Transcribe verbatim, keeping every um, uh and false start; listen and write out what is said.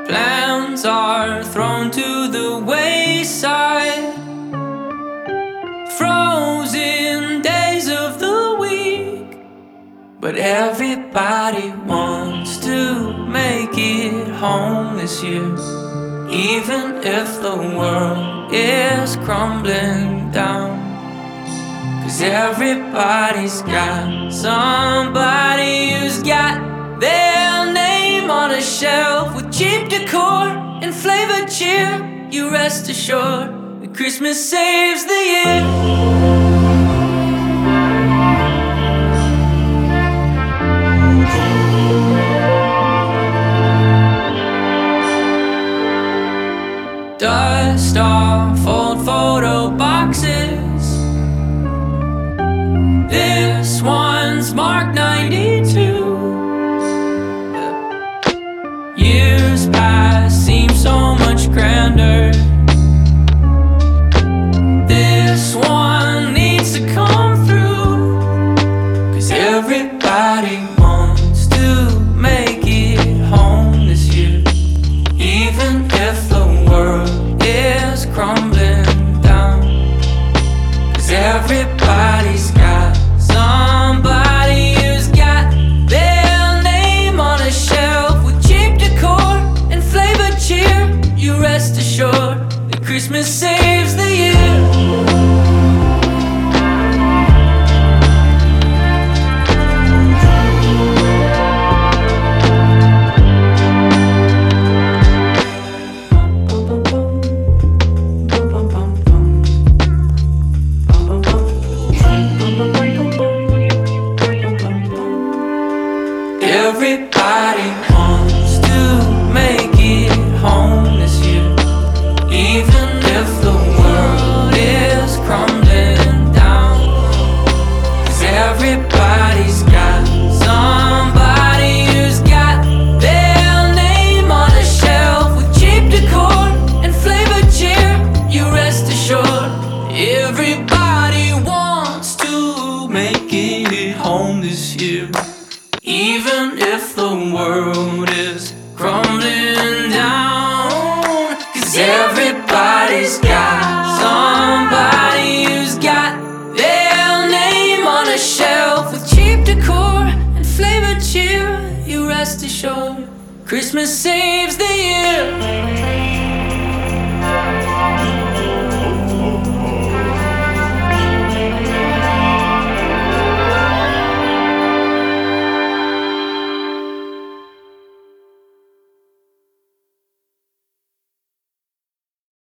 Plans are thrown to the wayside. Frozen days of the week. But everybody wants to make it home this year, even if the world is crumbling down. Cause everybody's got somebody who's got their name on a shelf with cheap decor and flavored cheer. You rest assured that Christmas saves the year. Dust off old photo boxes. This one's marked ninety-two. Years past seem so much grander. This one needs to come through. Cause everybody wants to make it home this year, even if the world is crumbling down. Cause everybody's got somebody who's got their name on a shelf with cheap decor and flavored cheer. You rest assured that Christmas saves the year. Everybody wants to make it home this year, even if the world is crumbling down. Cause everybody's got somebody who's got their name on a shelf with cheap decor and flavored cheer. You rest assured, everybody wants to make it home this year, even if the world is crumbling down. Cause everybody's got somebody who's got their name on a shelf with cheap decor and flavored cheer. You rest assured, Christmas saves the year.